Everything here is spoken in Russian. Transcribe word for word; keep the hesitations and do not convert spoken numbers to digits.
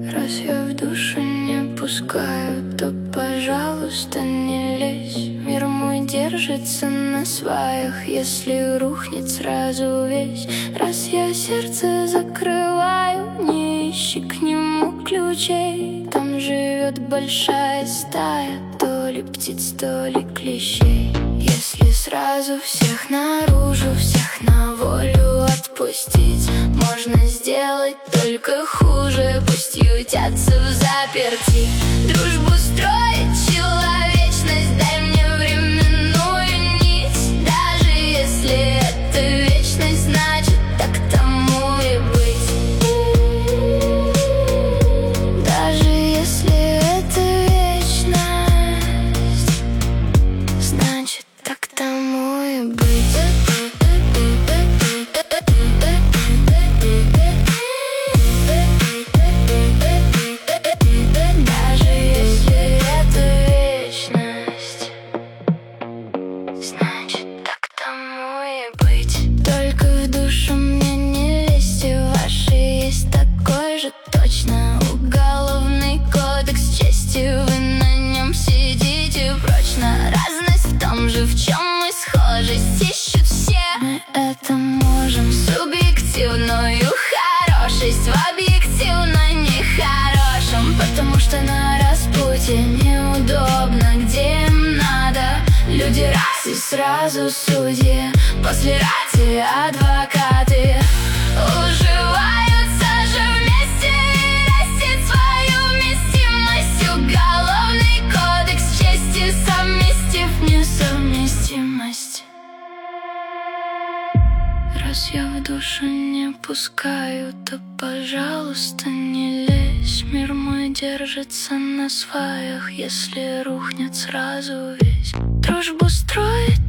Раз я в душу не пускаю, то, пожалуйста, не лезь. Мир мой держится на сваях, если рухнет сразу весь. Раз я сердце закрываю, не ищи к нему ключей. Там живет большая стая, то ли птиц, то ли клещей. Если сразу всех наружу, всех на волю отпустить, можно сделать только хуже, пусть ютятся в заперти. Дружбу строить, человечность, дай мне временную нить. Даже если это вечность, значит так тому и быть. Даже если это вечность, значит так тому и быть. Только в душу мне не лезьте, ваши есть такой же точно. Уголовный кодекс чести, вы на нем сидите прочно. Разность в том же, в чем мы схожесть ищут все. Мы это можем субъективную хорошесть в объективно нехорошем, потому что на распутье неудобно, где им надо. Люди раз и сразу судьи, после рати адвокаты уживаются же вместе и растет свою вместимость. Уголовный кодекс чести, совместив несовместимость. Раз я в душу не пускаю, то, пожалуйста, не лезь. Мир мой держится на сваях, если рухнет сразу весь. Дружбу строить